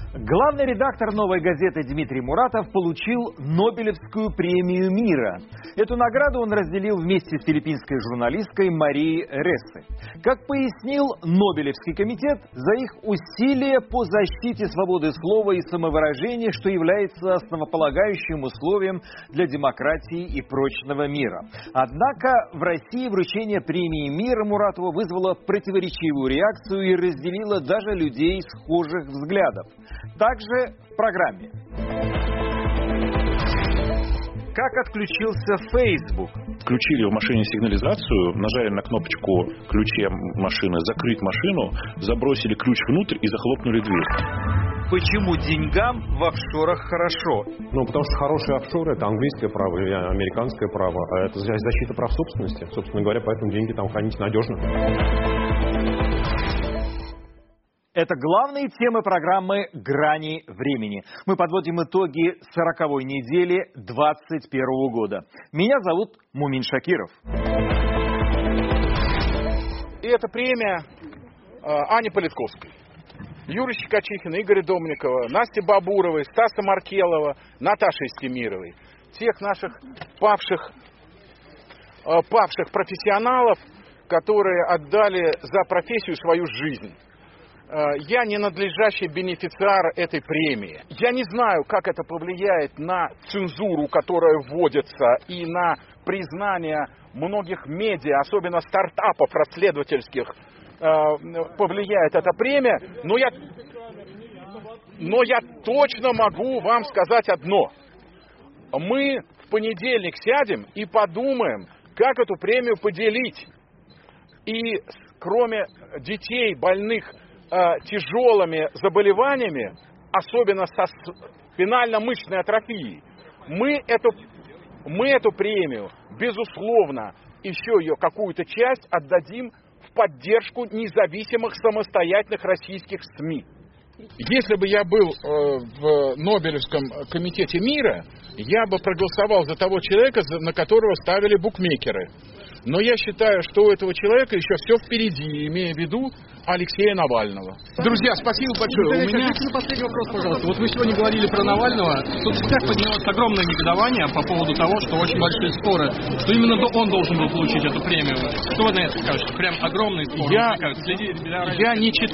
Главный редактор «Новой газеты» Дмитрий Муратов получил Нобелевскую премию мира. Эту награду он разделил вместе с филиппинской журналисткой Марией Рессе. Как пояснил Нобелевский комитет, за их усилия по защите свободы слова и самовыражения, что является основополагающим условием для демократии и прочного мира. Однако в России вручение премии мира Муратову вызвало противоречивую реакцию и разделило даже людей схожих взглядов. Также в программе. Как отключился Facebook? Включили в машине сигнализацию, нажали на кнопочку ключе машины «Закрыть машину», забросили ключ внутрь и захлопнули дверь. Почему деньгам в офшорах хорошо? Потому что хорошие офшоры – это английское право или американское право, а это защита прав собственности. Собственно говоря, поэтому деньги там хранить надежно. Это главные темы программы «Грани времени». Мы подводим итоги 40-й недели 2021 года. Меня зовут Мумин Шакиров. И это премия Ани Политковской, Юрия Щекочихина, Игоря Домникова, Насти Бабуровой, Стаса Маркелова, Наташи Истемировой. Тех наших павших профессионалов, которые отдали за профессию свою жизнь. Я не надлежащий бенефициар этой премии. Я не знаю, как это повлияет на цензуру, которая вводится, и на признание многих медиа, особенно стартапов расследовательских, повлияет эта премия. Но я точно могу вам сказать одно. Мы в понедельник сядем и подумаем, как эту премию поделить. И кроме детей, больных тяжелыми заболеваниями, особенно со спинально-мышечной атрофией, мы эту премию, безусловно, еще ее какую-то часть отдадим в поддержку независимых самостоятельных российских СМИ. Если бы я был в Нобелевском комитете мира, я бы проголосовал за того человека, на которого ставили букмекеры. Но я считаю, что у этого человека еще все впереди, имея в виду Алексея Навального. Друзья, спасибо большое. Последний вопрос, пожалуйста. Вот вы сегодня говорили про Навального. В соцсетях поднялось огромное негодование по поводу того, что очень большие споры, что именно он должен был получить эту премию. Что вы на это скажете? Прям огромные споры. Я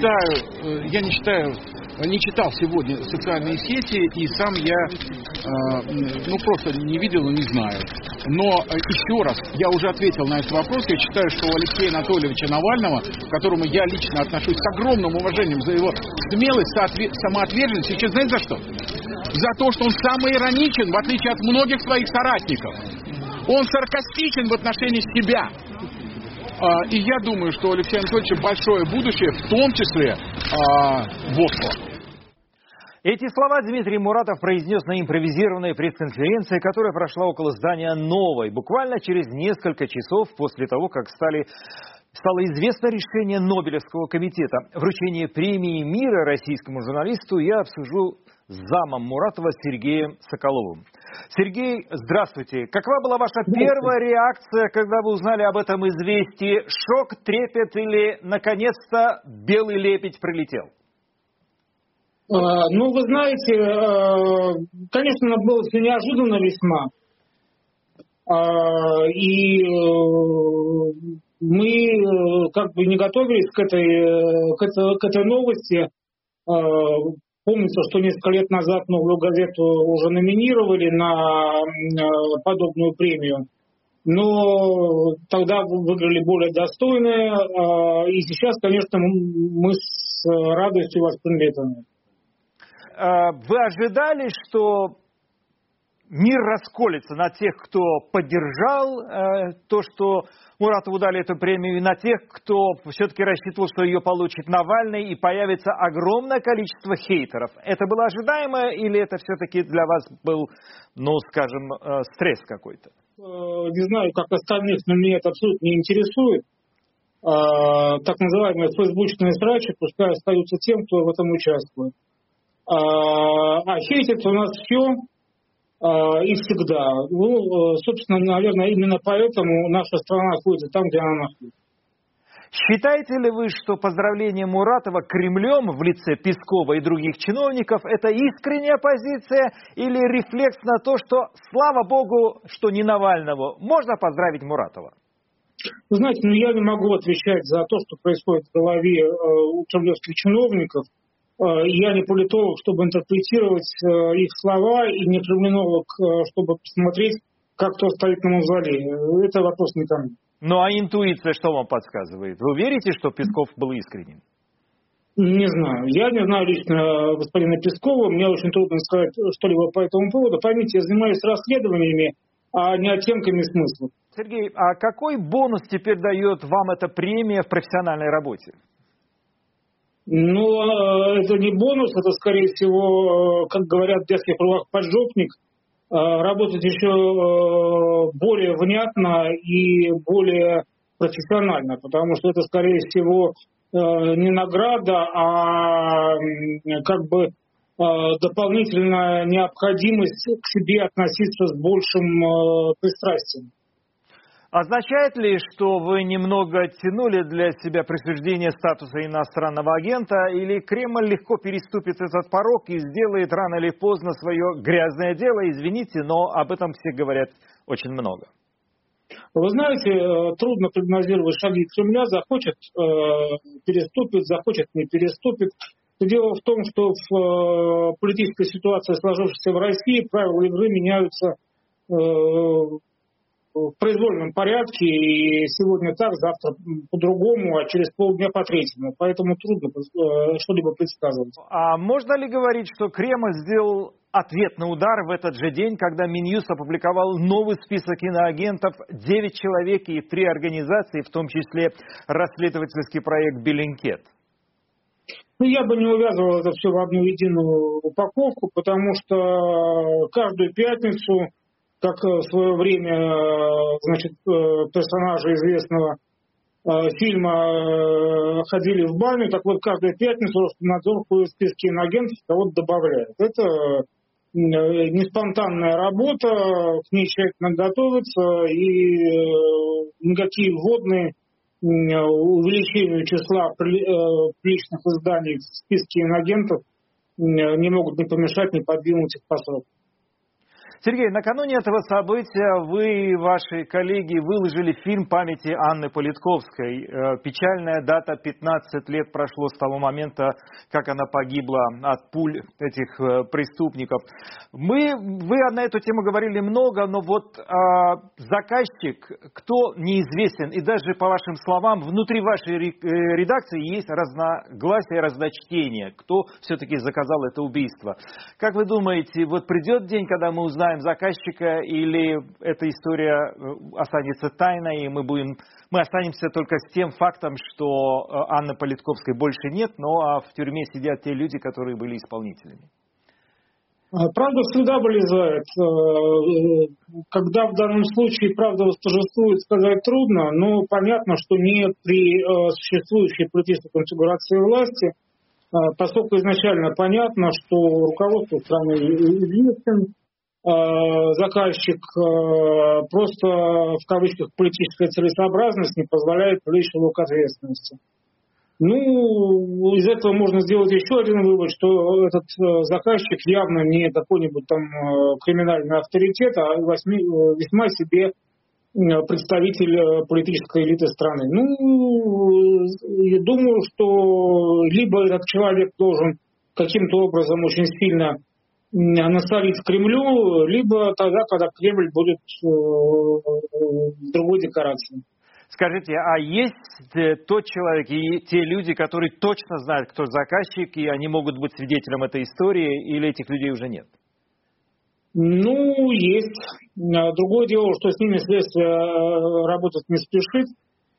не читал сегодня социальные сети, и сам я просто не видел и не знаю. Но еще раз, я уже ответил на этот вопрос. Я считаю, что у Алексея Анатольевича Навального, к которому я лично отношусь с огромным уважением за его смелость, самоотверженность, сейчас знаете за что? За то, что он самоироничен, в отличие от многих своих соратников. Он саркастичен в отношении себя. И я думаю, что у Алексея Анатольевича большое будущее, в том числе в Осло. Эти слова Дмитрий Муратов произнес на импровизированной пресс-конференции, которая прошла около здания «Новой», буквально через несколько часов после того, как стало известно решение Нобелевского комитета. Вручение премии мира российскому журналисту я обсужу с замом Муратова Сергеем Соколовым. Сергей, здравствуйте. Какова была ваша первая реакция, когда вы узнали об этом известии? Шок, трепет или, наконец-то, белый лебедь прилетел? Вы знаете, конечно, было все неожиданно весьма. И мы как бы не готовились к этой новости. Помнится, что несколько лет назад «Новую газету» уже номинировали на подобную премию. Но тогда выиграли более достойные. И сейчас, конечно, мы с радостью восприняли это. Вы ожидали, что мир расколется на тех, кто поддержал то, что Муратову дали эту премию, и на тех, кто все-таки рассчитывал, что ее получит Навальный, и появится огромное количество хейтеров? Это было ожидаемо или это все-таки для вас был, стресс какой-то? Не знаю, как остальных, но меня это абсолютно не интересует. Так называемые фейсбучные срачи пускай остаются тем, кто в этом участвует. А хейтит у нас все и всегда. Собственно, наверное, именно поэтому наша страна находится там, где она находится. Считаете ли вы, что поздравление Муратова Кремлем в лице Пескова и других чиновников – это искренняя позиция или рефлекс на то, что, слава богу, что не Навального, можно поздравить Муратова? Вы знаете, я не могу отвечать за то, что происходит в голове у кремлевских чиновников. Я не политолог, чтобы интерпретировать их слова, и не криминолог, чтобы посмотреть, как кто стоит на мавзолее. Это вопрос не ко мне. Ну а интуиция что вам подсказывает? Вы верите, что Песков был искренним? Не знаю. Я не знаю лично господина Пескова. Мне очень трудно сказать что-либо по этому поводу. Поймите, я занимаюсь расследованиями, а не оттенками смысла. Сергей, а какой бонус теперь дает вам эта премия в профессиональной работе? Это не бонус, это, скорее всего, как говорят в детских кругах, поджопник. Работать еще более внятно и более профессионально, потому что это, скорее всего, не награда, а дополнительная необходимость к себе относиться с большим пристрастием. Означает ли, что вы немного тянули для себя присуждение статуса иностранного агента, или Кремль легко переступит этот порог и сделает рано или поздно свое грязное дело? Извините, но об этом все говорят очень много. Вы знаете, трудно прогнозировать шаги Кремля. Захочет переступит, захочет не переступит. Дело в том, что в политической ситуации, сложившейся в России, правила игры меняются в произвольном порядке, и сегодня так, завтра по-другому, а через полдня по-третьему. Поэтому трудно что-либо предсказывать. А можно ли говорить, что Кремль сделал ответный удар в этот же день, когда Минюст опубликовал новый список иноагентов, 9 человек и 3 организации, в том числе расследовательский проект «Беллинкет»? Я бы не увязывал это все в одну единую упаковку, потому что каждую пятницу, как в свое время, персонажи известного фильма ходили в баню, так вот каждую пятницу Роскомнадзор в списке иноагентов кого-то добавляет. Это не спонтанная работа, к ней тщательно готовится, и никакие вводные увеличению числа приличных изданий в списке иноагентов не могут ни помешать, ни подвинуть их по сроку. Сергей, накануне этого события вы и ваши коллеги выложили фильм памяти Анны Политковской. Печальная дата, 15 лет прошло с того момента, как она погибла от пуль этих преступников. Вы на эту тему говорили много, но заказчик, кто неизвестен, и даже по вашим словам, внутри вашей редакции есть разногласия, разночтения, кто все-таки заказал это убийство. Как вы думаете, придет день, когда мы узнаем заказчика, или эта история останется тайной, и мы останемся только с тем фактом, что Анны Политковской больше нет, но в тюрьме сидят те люди, которые были исполнителями? Правда всегда вылезает. Когда в данном случае правда восторжествует, сказать трудно, но понятно, что не при существующей политической конфигурации власти, поскольку изначально понятно, что руководство страны известен, заказчик, просто в кавычках политическая целесообразность не позволяет привлечь его к ответственности. Из этого можно сделать еще один вывод, что этот заказчик явно не какой-нибудь там криминальный авторитет, а весьма себе представитель политической элиты страны. Я думаю, что либо этот человек должен каким-то образом очень сильно насолить Кремлю, либо тогда, когда Кремль будет в другой декорации. Скажите, а есть тот человек и те люди, которые точно знают, кто заказчик, и они могут быть свидетелем этой истории, или этих людей уже нет? Есть. Другое дело, что с ними следствие работать не спешит.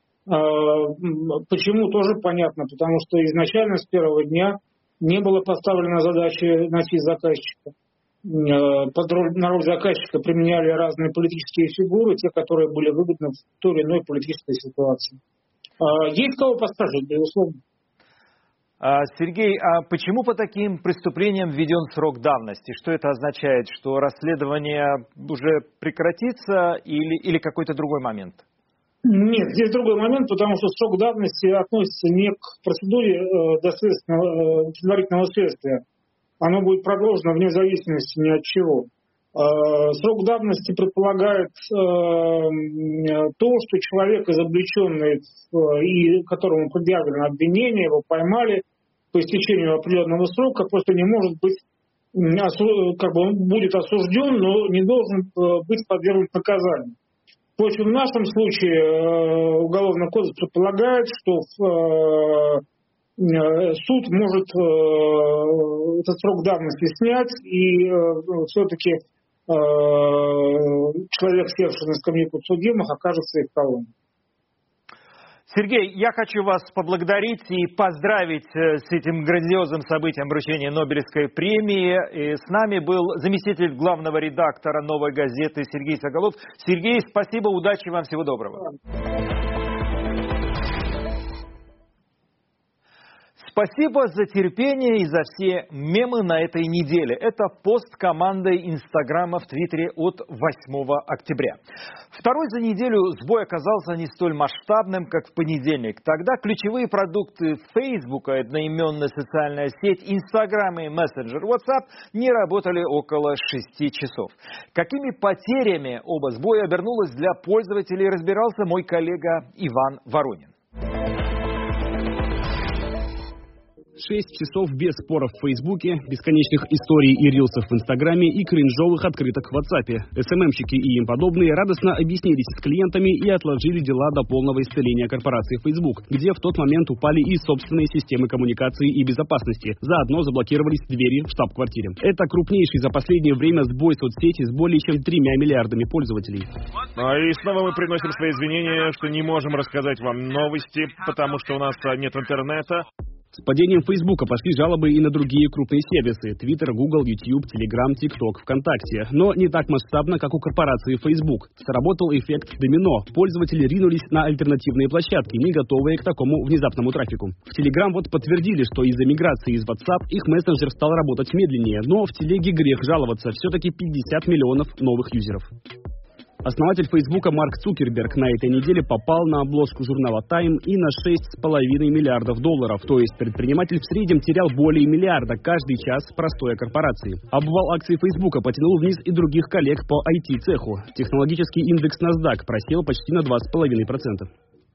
Почему, тоже понятно, потому что изначально с первого дня не было поставлено задачи найти заказчика. На роль заказчика применяли разные политические фигуры, те, которые были выгодны в той или иной политической ситуации. Есть кого поспрашивать, безусловно. Сергей, а почему по таким преступлениям введен срок давности? Что это означает? Что расследование уже прекратится или какой-то другой момент? Нет, здесь другой момент, потому что срок давности относится не к процедуре предварительного следствия. Оно будет продолжено вне зависимости ни от чего. Срок давности предполагает то, что человек, изобличенный и которому предъявлено обвинение, его поймали по истечению определенного срока, просто не может быть, как бы он будет осужден, но не должен быть подвергнут наказанию. Впрочем, в нашем случае Уголовный кодекс предполагает, что суд может этот срок давности снять, и все-таки человек, севший на скамейку подсудимых, окажется их колонной. Сергей, я хочу вас поблагодарить и поздравить с этим грандиозным событием вручения Нобелевской премии. И с нами был заместитель главного редактора «Новой газеты» Сергей Соголов. Сергей, спасибо, удачи вам, всего доброго. Спасибо за терпение и за все мемы на этой неделе. Это пост команды Инстаграма в Твиттере от 8 октября. Второй за неделю сбой оказался не столь масштабным, как в понедельник. Тогда ключевые продукты Фейсбука, одноименная социальная сеть, Инстаграм и мессенджер WhatsApp не работали около 6 часов. Какими потерями оба сбоя обернулось для пользователей, разбирался мой коллега Иван Воронин. 6 часов без споров в Фейсбуке, бесконечных историй и рилсов в Инстаграме и кринжовых открыток в WhatsApp. СММщики и им подобные радостно объяснились с клиентами и отложили дела до полного исцеления корпорации Facebook, где в тот момент упали и собственные системы коммуникации и безопасности. Заодно заблокировались двери в штаб-квартире. Это крупнейший за последнее время сбой соцсети с более чем 3 миллиардами пользователей. И снова мы приносим свои извинения, что не можем рассказать вам новости, потому что у нас нет интернета. С падением Фейсбука пошли жалобы и на другие крупные сервисы – Twitter, Google, YouTube, Telegram, TikTok, ВКонтакте. Но не так масштабно, как у корпорации Facebook. Сработал эффект домино. Пользователи ринулись на альтернативные площадки, не готовые к такому внезапному трафику. В Telegram вот подтвердили, что из-за миграции из WhatsApp их мессенджер стал работать медленнее. Но в Телеге грех жаловаться. Все-таки 50 миллионов новых юзеров. Основатель Фейсбука Марк Цукерберг на этой неделе попал на обложку журнала Time и на $6,5 миллиардов. То есть предприниматель в среднем терял более миллиарда каждый час простой корпорации. Обвал акций Фейсбука потянул вниз и других коллег по IT-цеху. Технологический индекс NASDAQ просел почти на 2,5%.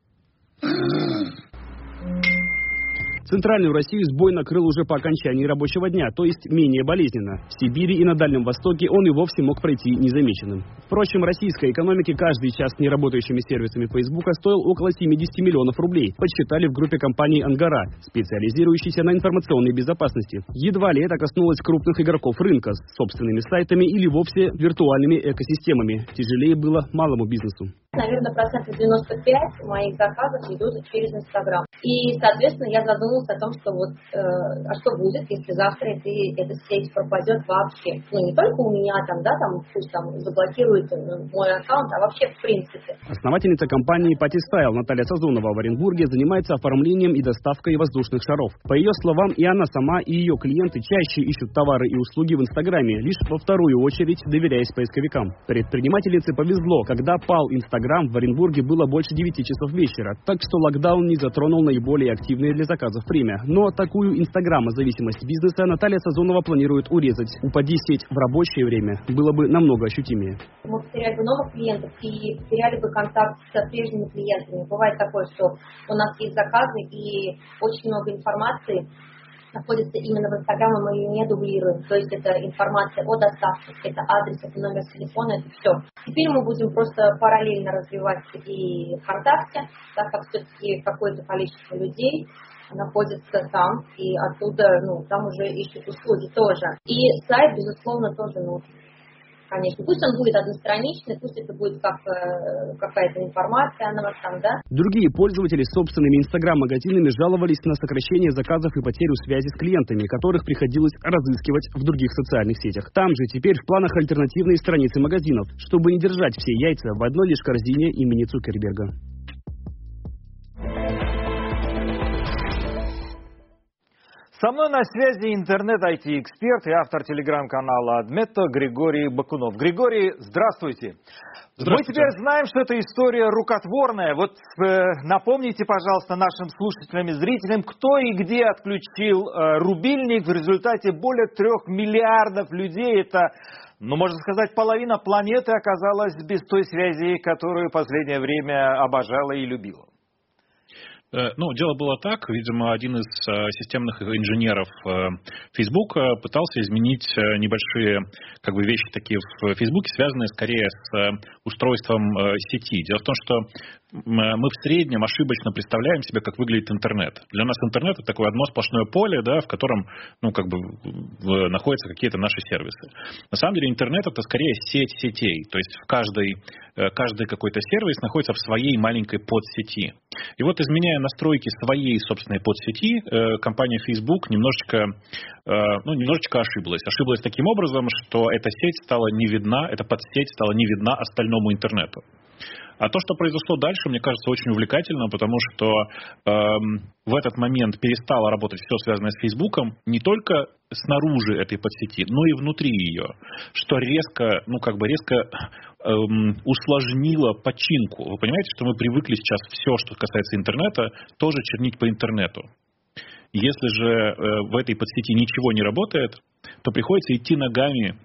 Центральную Россию сбой накрыл уже по окончании рабочего дня, то есть менее болезненно. В Сибири и на Дальнем Востоке он и вовсе мог пройти незамеченным. Впрочем, российской экономике каждый час с неработающими сервисами Фейсбука стоил около 70 миллионов рублей, подсчитали в группе компаний «Ангара», специализирующейся на информационной безопасности. Едва ли это коснулось крупных игроков рынка с собственными сайтами или вовсе виртуальными экосистемами. Тяжелее было малому бизнесу. Наверное, 95% моих заказов идут через Инстаграм. И, соответственно, я задумалась о том, что а что будет, если завтра эта сеть пропадет вообще. Ну, не только у меня пусть заблокируют мой аккаунт, а вообще в принципе. Основательница компании Patystyle Наталья Сазонова в Оренбурге занимается оформлением и доставкой воздушных шаров. По ее словам, и она сама, и ее клиенты чаще ищут товары и услуги в Инстаграме, лишь во вторую очередь доверяясь поисковикам. Предпринимательнице повезло, когда пал Инстаграм, в Оренбурге было больше 9 часов вечера, так что локдаун не затронул наиболее активные для заказов время. Но такую инстаграмозависимость бизнеса Наталья Сазонова планирует урезать. Упади сеть в рабочее время, было бы намного ощутимее. Мы потеряли бы новых клиентов и потеряли бы контакт с прежними клиентами. Бывает такое, что у нас есть заказы и очень много информации находится именно в Инстаграме, мы ее не дублируем. То есть это информация о доставке, это адрес, это номер телефона, это все. Теперь мы будем просто параллельно развивать и ВКонтакте, так как все-таки какое-то количество людей находится там, и оттуда, там уже ищут услуги тоже. И сайт, безусловно, тоже нужен. Конечно, пусть он будет одностраничный, пусть это будет как какая-то информация о нас там, да. Другие пользователи с собственными инстаграм-магазинами жаловались на сокращение заказов и потерю связи с клиентами, которых приходилось разыскивать в других социальных сетях. Там же теперь в планах альтернативные страницы магазинов, чтобы не держать все яйца в одной лишь корзине имени Цукерберга. Со мной на связи интернет-IT-эксперт и автор телеграм-канала Адметто Григорий Бакунов. Григорий, здравствуйте. Мы теперь знаем, что эта история рукотворная. Вот напомните, пожалуйста, нашим слушателям и зрителям, кто и где отключил рубильник. В результате более 3 миллиардов людей, это, можно сказать, половина планеты оказалась без той связи, которую в последнее время обожала и любила. Дело было так. Видимо, один из системных инженеров Facebook пытался изменить небольшие вещи такие в Facebook, связанные скорее с устройством сети. Дело в том, что мы в среднем ошибочно представляем себе, как выглядит интернет. Для нас интернет — это такое одно сплошное поле, в котором находятся какие-то наши сервисы. На самом деле интернет — это скорее сеть сетей. То есть каждый какой-то сервис находится в своей маленькой подсети. И вот, изменяя настройки своей собственной подсети, компания Facebook немножечко ошиблась. Ошиблась таким образом, что эта сеть стала не видна, эта подсеть стала не видна остальному интернету. А то, что произошло дальше, мне кажется, очень увлекательно, потому что в этот момент перестало работать все, связанное с Фейсбуком, не только снаружи этой подсети, но и внутри ее, что резко усложнило починку. Вы понимаете, что мы привыкли сейчас все, что касается интернета, тоже чернить по интернету. Если же в этой подсети ничего не работает, то приходится идти ногами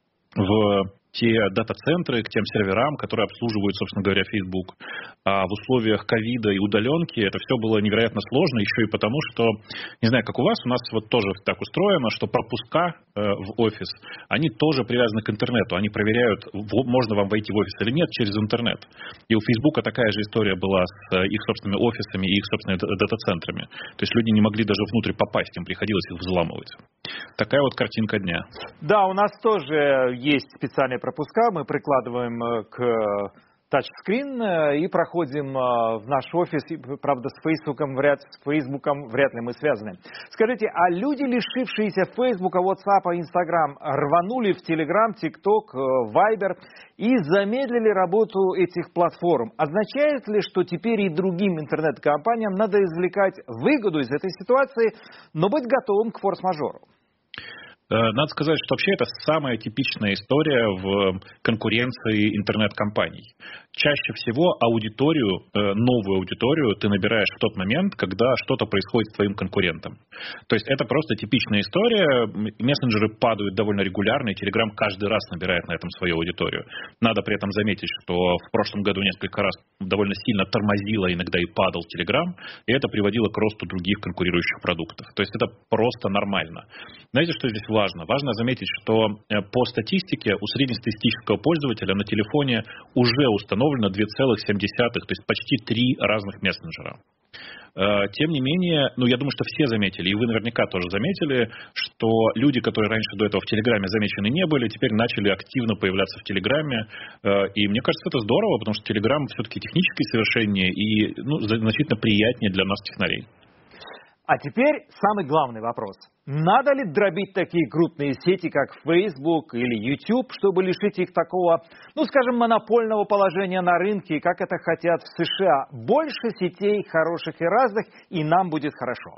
в те дата-центры, к тем серверам, которые обслуживают, собственно говоря, Facebook. А в условиях ковида и удаленки это все было невероятно сложно, еще и потому, что, не знаю, как у вас вот тоже так устроено, что пропуска в офис, они тоже привязаны к интернету. Они проверяют, можно вам войти в офис или нет, через интернет. И у Facebook такая же история была с их собственными офисами и их собственными дата-центрами. То есть люди не могли даже внутрь попасть, им приходилось их взламывать. Такая вот картинка дня. Да, у нас тоже есть специальные пропуска, мы прикладываем к тачскрин и проходим в наш офис. Правда, с Фейсбуком вряд ли мы связаны. Скажите, а люди, лишившиеся Фейсбука, WhatsApp, Instagram, рванули в Telegram, TikTok, Viber и замедлили работу этих платформ? Означает ли, что теперь и другим интернет-компаниям надо извлекать выгоду из этой ситуации, но быть готовым к форс-мажору? Надо сказать, что вообще это самая типичная история в конкуренции интернет-компаний. Чаще всего новую аудиторию ты набираешь в тот момент, когда что-то происходит с твоим конкурентом. То есть это просто типичная история. Мессенджеры падают довольно регулярно, и Telegram каждый раз набирает на этом свою аудиторию. Надо при этом заметить, что в прошлом году несколько раз довольно сильно тормозило, иногда и падал Telegram, и это приводило к росту других конкурирующих продуктов. То есть это просто нормально. Знаете, что здесь важно? Важно заметить, что по статистике у среднестатистического пользователя на телефоне уже установлено 2,7, то есть почти 3 разных мессенджера. Тем не менее, я думаю, что все заметили, и вы наверняка тоже заметили, что люди, которые раньше до этого в Телеграме замечены не были, теперь начали активно появляться в Телеграме. И мне кажется, это здорово, потому что Телеграм все-таки технически совершеннее и значительно приятнее для нас, технарей. А теперь самый главный вопрос. Надо ли дробить такие крупные сети, как Facebook или YouTube, чтобы лишить их такого, монопольного положения на рынке, как это хотят в США? Больше сетей хороших и разных, и нам будет хорошо.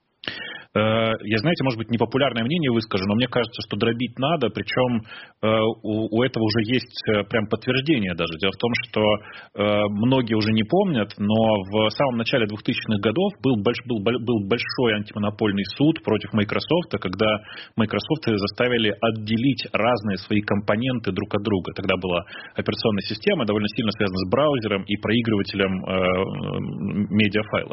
Я, знаете, может быть, непопулярное мнение выскажу, но мне кажется, что дробить надо, причем у этого уже есть прям подтверждение даже. Дело в том, что многие уже не помнят, но в самом начале 2000-х годов был большой антимонопольный суд против Microsoft, когда Microsoft заставили отделить разные свои компоненты друг от друга. Тогда была операционная система, довольно сильно связана с браузером и проигрывателем медиафайлов.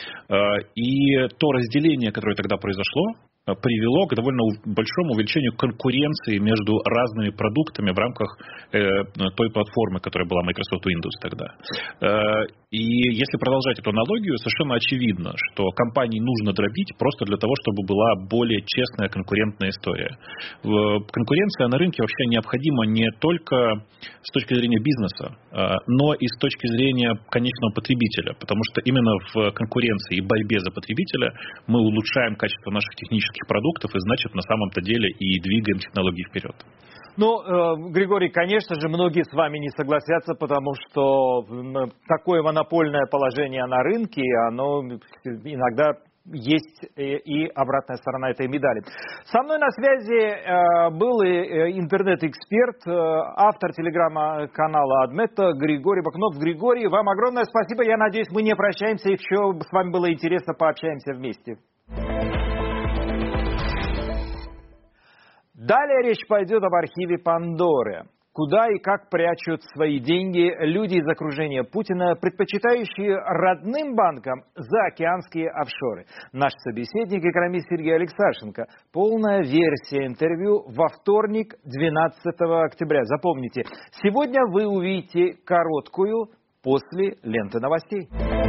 И то разделение, которое тогда произошло, привело к довольно большому увеличению конкуренции между разными продуктами в рамках той платформы, которая была Microsoft Windows тогда. И если продолжать эту аналогию, совершенно очевидно, что компании нужно дробить просто для того, чтобы была более честная конкурентная история. Конкуренция на рынке вообще необходима не только с точки зрения бизнеса, но и с точки зрения конечного потребителя, потому что именно в конкуренции и борьбе за потребителя мы улучшаем качество наших технических продуктов и, значит, на самом-то деле и двигаем технологии вперед. Григорий, конечно же, многие с вами не согласятся, потому что такое монопольное положение на рынке, оно иногда есть и обратная сторона этой медали. Со мной на связи был интернет-эксперт, автор телеграм-канала Адмета Григорий Бакунов. Григорий, вам огромное спасибо. Я надеюсь, мы не прощаемся, еще с вами было интересно, пообщаемся вместе. Далее речь пойдет об архиве Пандоры. Куда и как прячут свои деньги люди из окружения Путина, предпочитающие родным банкам заокеанские офшоры. Наш собеседник, экономист Сергей Алексашенко. Полная версия интервью во вторник, 12 октября. Запомните, сегодня вы увидите короткую после ленты новостей.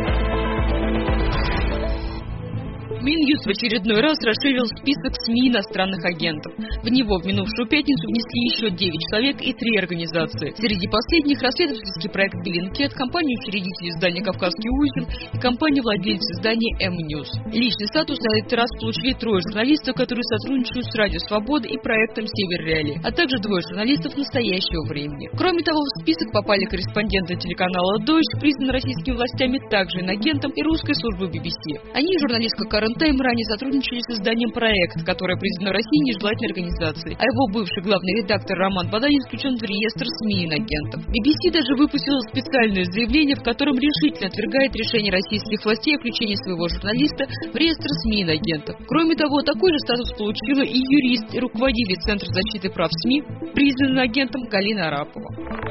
Минюст в очередной раз расширил список СМИ иностранных агентов. В него в минувшую пятницу внесли еще 9 человек и 3 организации. Среди последних расследовательский проект Bellingcat, компания-учредитель издания «Кавказский узел» и компания-владелец издания М-Ньюс. Личный статус на этот раз получили 3 журналистов, которые сотрудничают с Радио Свобода и проектом Север Реали, а также 2 журналистов настоящего времени. Кроме того, в список попали корреспонденты телеканала Deutsche, признан российскими властями также инагентом, и русской службы BBC. Они и журналистка Карен Тайм ранее сотрудничали с изданием «Проект», которое признано в России нежелательной организацией, а его бывший главный редактор Роман Баданин включен в реестр СМИ инагентов. BBC даже выпустила специальное заявление, в котором решительно отвергает решение российских властей о включении своего журналиста в реестр СМИ инагентов. Кроме того, такой же статус получила и юрист и руководитель Центра защиты прав СМИ, признанный агентом Галина Арапова.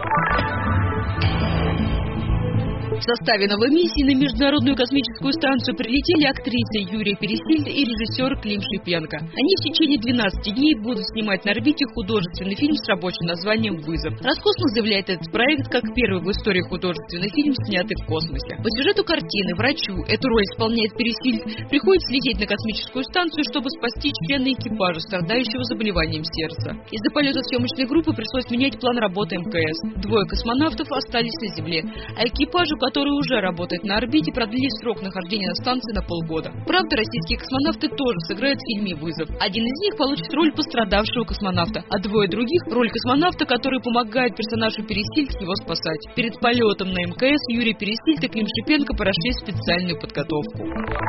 В составе новой миссии на Международную космическую станцию прилетели актриса Юрия Пересильд и режиссер Клим Шипенко. Они в течение 12 дней будут снимать на орбите художественный фильм с рабочим названием «Вызов». Роскосмос заявляет этот проект как первый в истории художественный фильм, снятый в космосе. По сюжету картины врачу, эту роль исполняет Пересильд, приходится лететь на космическую станцию, чтобы спасти члена экипажа, страдающего заболеванием сердца. Из-за полета съемочной группы пришлось менять план работы МКС. 2 космонавтов остались на Земле, а экипажу, который уже работает на орбите, продлили срок нахождения на станции на полгода. Правда, российские космонавты тоже сыграют в фильме «Вызов». Один из них получит роль пострадавшего космонавта, а 2 других — роль космонавта, который помогает персонажу Пересильд его спасать. Перед полетом на МКС Юрий Пересильд и Клим Шипенко прошли специальную подготовку.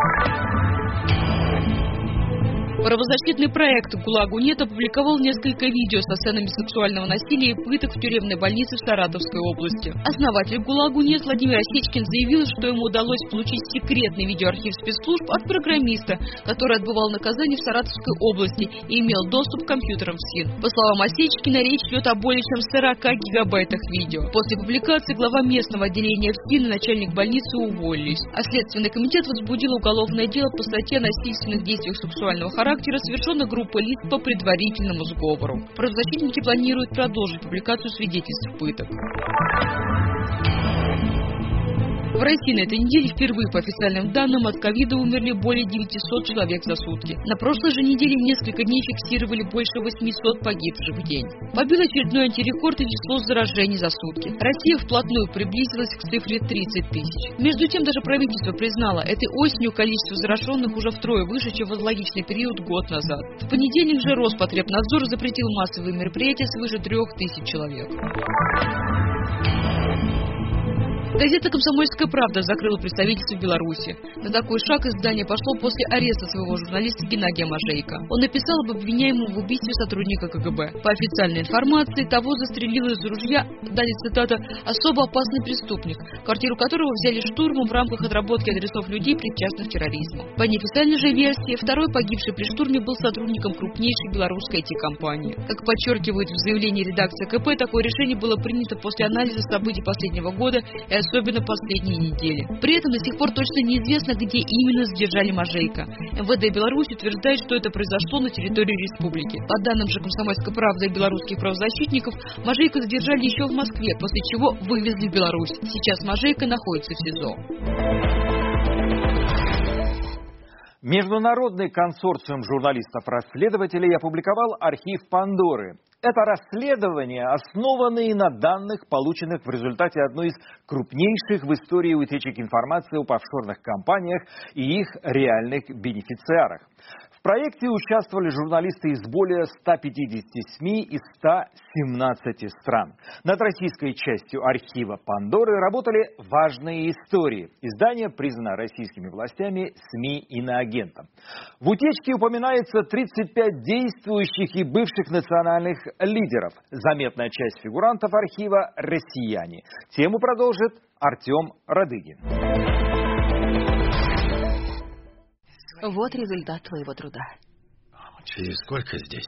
Правозащитный проект «ГУЛАГу-нет» опубликовал несколько видео со сценами сексуального насилия и пыток в тюремной больнице в Саратовской области. Основатель «ГУЛАГу-нет» Владимир Осечкин заявил, что ему удалось получить секретный видеоархив спецслужб от программиста, который отбывал наказание в Саратовской области и имел доступ к компьютерам в СИН. По словам Осечкина, речь идет о более чем 40 гигабайтах видео. После публикации глава местного отделения в СИН и начальник больницы уволились, а Следственный комитет возбудил уголовное дело по статье о насильственных действиях сексуального характера, совершенной группой лиц по предварительному сговору. Правозащитники планируют продолжить публикацию свидетельств пыток. В России на этой неделе впервые, по официальным данным, от ковида умерли более 900 человек за сутки. На прошлой же неделе несколько дней фиксировали больше 800 погибших в день. Побил очередной антирекорд и число заражений за сутки. Россия вплотную приблизилась к цифре 30 тысяч. Между тем, даже правительство признало, этой осенью количество зараженных уже втрое выше, чем в аналогичный период год назад. В понедельник же Роспотребнадзор запретил массовые мероприятия свыше 3000 человек. Газета «Комсомольская правда» закрыла представительство в Беларуси. На такой шаг издание пошло после ареста своего журналиста Геннадия Можейко. Он написал об обвиняемом в убийстве сотрудника КГБ. По официальной информации, того застрелил из ружья, далее цитата, «особо опасный преступник, квартиру которого взяли штурмом в рамках отработки адресов людей, причастных к терроризму». По неофициальной же версии, второй погибший при штурме был сотрудником крупнейшей белорусской IT-компании. Как подчеркивает в заявлении редакции КП, такое решение было принято после анализа событий последнего года и особенно последние недели. При этом до сих пор точно неизвестно, где именно задержали Можейко. МВД Беларуси утверждает, что это произошло на территории республики. По данным же «Комсомольской правды» и белорусских правозащитников, Можейко задержали еще в Москве, после чего вывезли в Беларусь. Сейчас Можейко находится в СИЗО. Международный консорциум журналистов-расследователей опубликовал архив Пандоры. Это расследование, основанное на данных, полученных в результате одной из крупнейших в истории утечек информации об офшорных компаниях и их реальных бенефициарах. В проекте участвовали журналисты из более 150 СМИ из 117 стран. Над российской частью архива Пандоры работали важные истории. Издание признано российскими властями СМИ иноагентом. В утечке упоминается 35 действующих и бывших национальных лидеров. Заметная часть фигурантов архива – россияне. Тему продолжит Артем Радыгин. Вот результат твоего труда. И сколько здесь?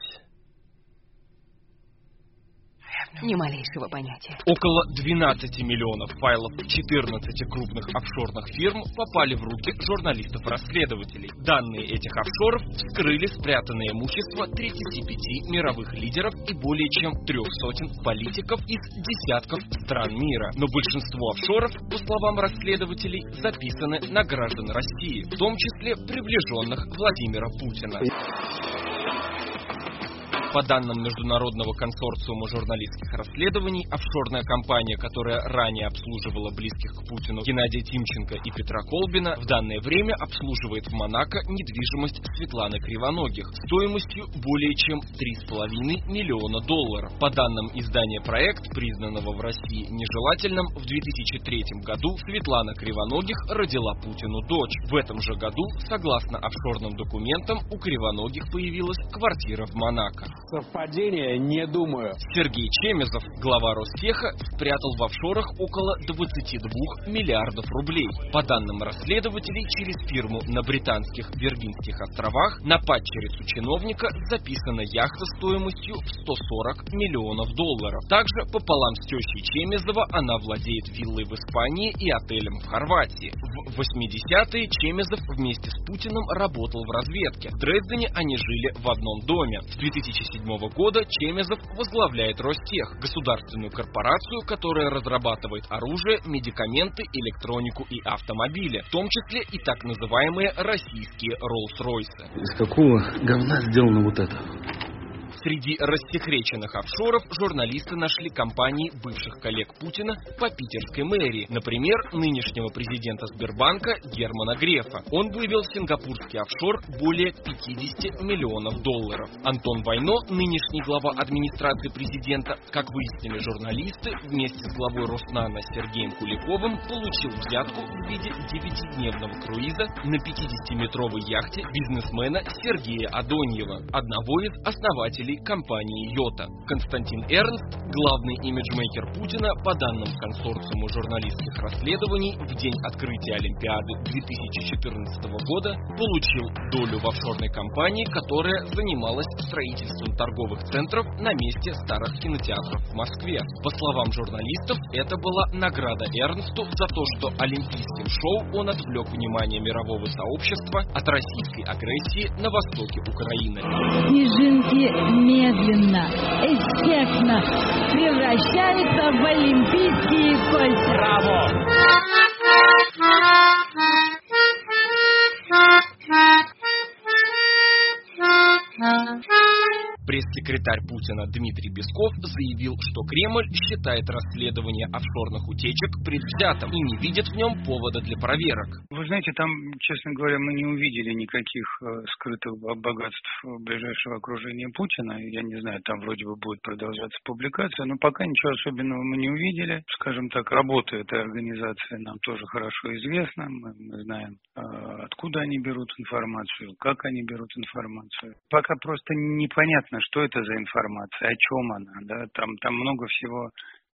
Ни малейшего понятия. Около 12 миллионов файлов 14 крупных офшорных фирм попали в руки журналистов-расследователей. Данные этих офшоров вскрыли спрятанное имущество 35 мировых лидеров и более чем 300 политиков из десятков стран мира. Но большинство офшоров, по словам расследователей, записаны на граждан России, в том числе приближенных Владимира Путина. По данным Международного консорциума журналистских расследований, офшорная компания, которая ранее обслуживала близких к Путину Геннадия Тимченко и Петра Колбина, в данное время обслуживает в Монако недвижимость Светланы Кривоногих стоимостью более чем $3,5 миллиона. По данным издания «Проект», признанного в России нежелательным, в 2003 году Светлана Кривоногих родила Путину дочь. В этом же году, согласно офшорным документам, у Кривоногих появилась квартира в Монако. Совпадение, не думаю. Сергей Чемезов, глава Ростеха, спрятал в офшорах около 22 миллиардов рублей. По данным расследователей, через фирму на британских Виргинских островах на падчерицу чиновника записана яхта стоимостью в $140 миллионов. Также пополам с тещей Чемезова она владеет виллой в Испании и отелем в Хорватии. В 80-е Чемезов вместе с Путиным работал в разведке. В Дрездене они жили в одном доме. С 2007 года Чемезов возглавляет Ростех, государственную корпорацию, которая разрабатывает оружие, медикаменты, электронику и автомобили, в том числе и так называемые российские Роллс-Ройсы. Из какого говна сделано вот это? Среди рассекреченных офшоров журналисты нашли компании бывших коллег Путина по питерской мэрии. Например, нынешнего президента Сбербанка Германа Грефа. Он вывел в сингапурский офшор более $50 миллионов. Антон Войно, нынешний глава администрации президента, как выяснили журналисты, вместе с главой Роснана Сергеем Куликовым получил взятку в виде 9-дневного круиза на 50-метровой яхте бизнесмена Сергея Адоньева, одного из основателей компании «Йота». Константин Эрнст, главный имиджмейкер Путина, по данным консорциума журналистских расследований, в день открытия Олимпиады 2014 года получил долю в офшорной компании, которая занималась строительством торговых центров на месте старых кинотеатров в Москве. По словам журналистов, это была награда Эрнсту за то, что олимпийским шоу он отвлек внимание мирового сообщества от российской агрессии на востоке Украины. Снежинки медленно, эффектно превращаются в олимпийские кольца. Браво! Пресс-секретарь Путина Дмитрий Песков заявил, что Кремль считает расследование офшорных утечек предвзятым и не видит в нем повода для проверок. Вы знаете, там, честно говоря, мы не увидели никаких скрытых богатств ближайшего окружения Путина. Я не знаю, там вроде бы будет продолжаться публикация, но пока ничего особенного мы не увидели. Скажем так, работа этой организации нам тоже хорошо известна. Мы знаем, откуда они берут информацию, как они берут информацию. Пока просто непонятно, что это за информация, о чем она, да, там много всего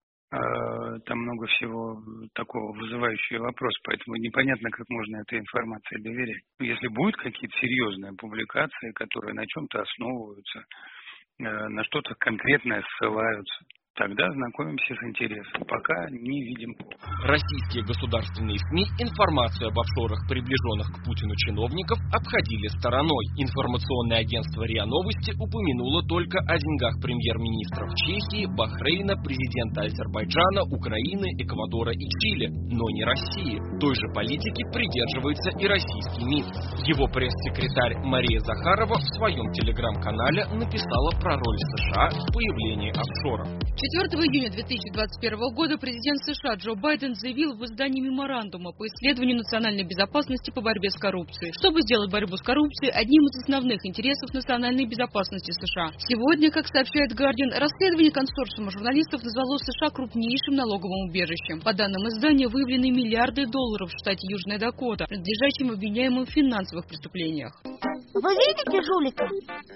такого вызывающего вопрос, поэтому непонятно, как можно этой информации доверять. Если будут какие-то серьезные публикации, которые на чем-то основываются, на что-то конкретное ссылаются, тогда знакомимся с интересом. Пока не видим. Российские государственные СМИ информацию об офшорах, приближенных к Путину чиновников, обходили стороной. Информационное агентство РИА Новости упомянуло только о деньгах премьер-министров Чехии, Бахрейна, президента Азербайджана, Украины, Эквадора и Чили, но не России. Той же политики придерживается и российский МИД. Его пресс-секретарь Мария Захарова в своем телеграм-канале написала про роль США в появлении офшоров. 4 июня 2021 года президент США Джо Байден заявил в издании меморандума по исследованию национальной безопасности по борьбе с коррупцией, чтобы сделать борьбу с коррупцией одним из основных интересов национальной безопасности США. Сегодня, как сообщает Guardian, расследование консорциума журналистов назвало США крупнейшим налоговым убежищем. По данным издания, выявлены миллиарды долларов в штате Южная Дакота, принадлежащим обвиняемым в финансовых преступлениях. Вы видите жулика?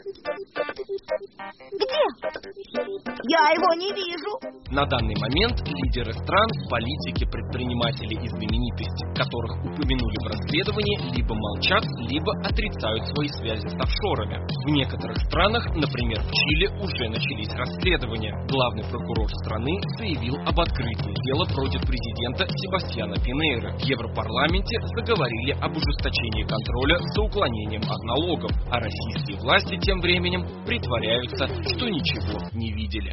Где? Я его не вижу. На данный момент лидеры стран, политики, предприниматели и знаменитости, которых упомянули в расследовании, либо молчат, либо отрицают свои связи с офшорами. В некоторых странах, например в Чили, уже начались расследования. Главный прокурор страны заявил об открытии дела против президента Себастьяна Пинейры. В Европарламенте заговорили об ужесточении контроля за уклонением от налогов, а российские власти тем временем притворяются, что ничего не видели.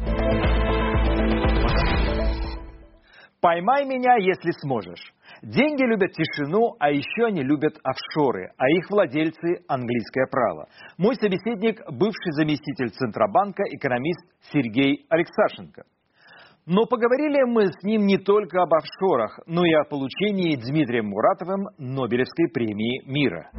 Поймай меня, если сможешь. Деньги любят тишину, а еще они любят офшоры, а их владельцы – английское право. Мой собеседник – бывший заместитель Центробанка, экономист Сергей Алексашенко. Но поговорили мы с ним не только об офшорах, но и о получении Дмитрием Муратовым Нобелевской премии мира.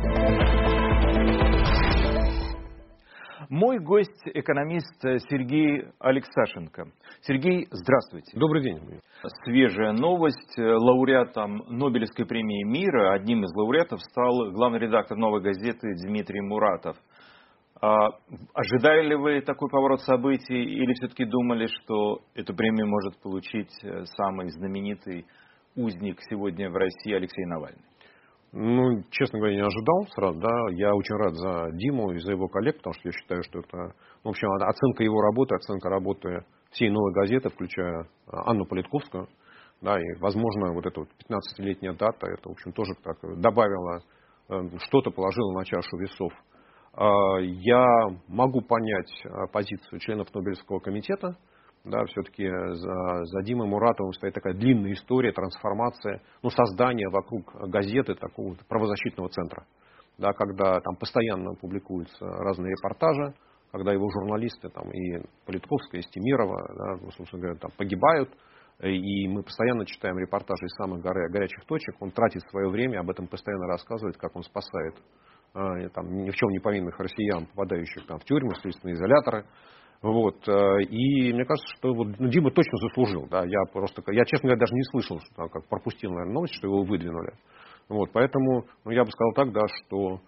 Мой гость – экономист Сергей Алексашенко. Сергей, здравствуйте. Добрый день. Свежая новость. Лауреатом Нобелевской премии мира, одним из лауреатов, стал главный редактор «Новой газеты» Дмитрий Муратов. Ожидали ли вы такой поворот событий или все-таки думали, что эту премию может получить самый знаменитый узник сегодня в России Алексей Навальный? Ну, честно говоря, не ожидал сразу, да. Я очень рад за Диму и за его коллег, потому что я считаю, что это, в общем, оценка его работы, оценка работы всей «Новой газеты», включая Анну Политковскую, да, и, возможно, вот эта вот 15-летняя дата, это, в общем, тоже так добавила, что-то положило на чашу весов. Я могу понять позицию членов Нобелевского комитета. Да, все-таки за Димой Муратовым стоит такая длинная история, трансформация, создание вокруг газеты такого правозащитного центра. Да, когда там постоянно публикуются разные репортажи, когда его журналисты, там, и Политковская, и Стемирова, да, собственно говоря, там, погибают, и мы постоянно читаем репортажи из самых горячих точек. Он тратит свое время, об этом постоянно рассказывает, как он спасает там, ни в чем не повинных россиян, попадающих там, в тюрьмы, в следственные изоляторы. Вот. И мне кажется, что вот, Дима точно заслужил. Да. Я, честно говоря, даже не слышал, что там, как пропустил, наверное, новость, что его выдвинули. Вот. Поэтому я бы сказал так, да, что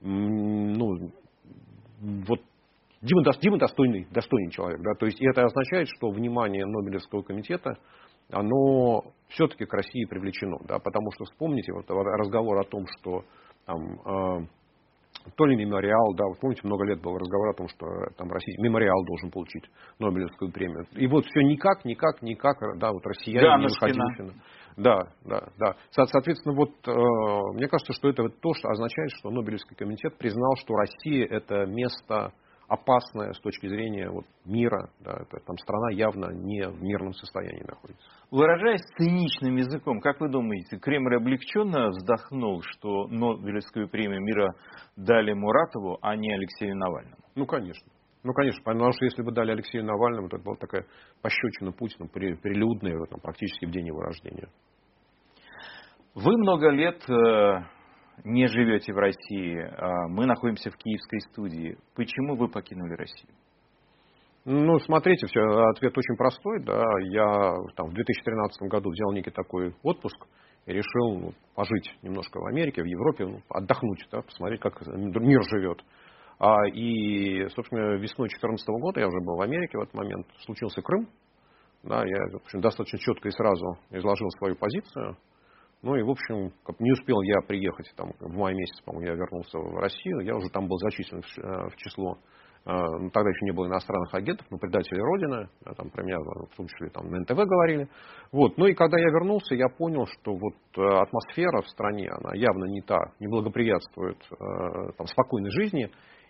вот Дима достойный человек. Да. То есть, и это означает, что внимание Нобелевского комитета, оно все-таки к России привлечено. Да. Потому что вспомните вот, разговор о том, что там, то ли мемориал, да, вы помните, много лет был разговор о том, что там мемориал должен получить Нобелевскую премию. И вот все никак, да, вот россияне не выходили. Да. Соответственно, вот мне кажется, что это то, что означает, что Нобелевский комитет признал, что Россия это место опасное с точки зрения вот, мира, да, это там страна явно не в мирном состоянии находится. Выражаясь циничным языком, как вы думаете, Кремль облегченно вздохнул, что Нобелевскую премию мира дали Муратову, а не Алексею Навальному? Ну, конечно. Потому что если бы дали Алексею Навальному, то это была такая пощечина Путину, прилюдная там, практически в день его рождения. Вы много лет не живете в России. Мы находимся в киевской студии. Почему вы покинули Россию? Ну, смотрите, ответ очень простой. Да. Я там, в 2013 году взял некий такой отпуск и решил пожить немножко в Америке, в Европе, отдохнуть, да, посмотреть, как мир живет. И, собственно, весной 2014 года я уже был в Америке в этот момент. Случился Крым. Да, я, в общем, достаточно четко и сразу изложил свою позицию. Ну и, в общем, не успел я приехать, там, в мае месяце, по-моему, я вернулся в Россию, я уже там был зачислен в число, тогда еще не было иностранных агентов, но предателей Родины, там про меня в том числе там, на НТВ говорили. Вот. Ну и когда я вернулся, я понял, что вот атмосфера в стране, она явно не благоприятствует там, спокойной жизни.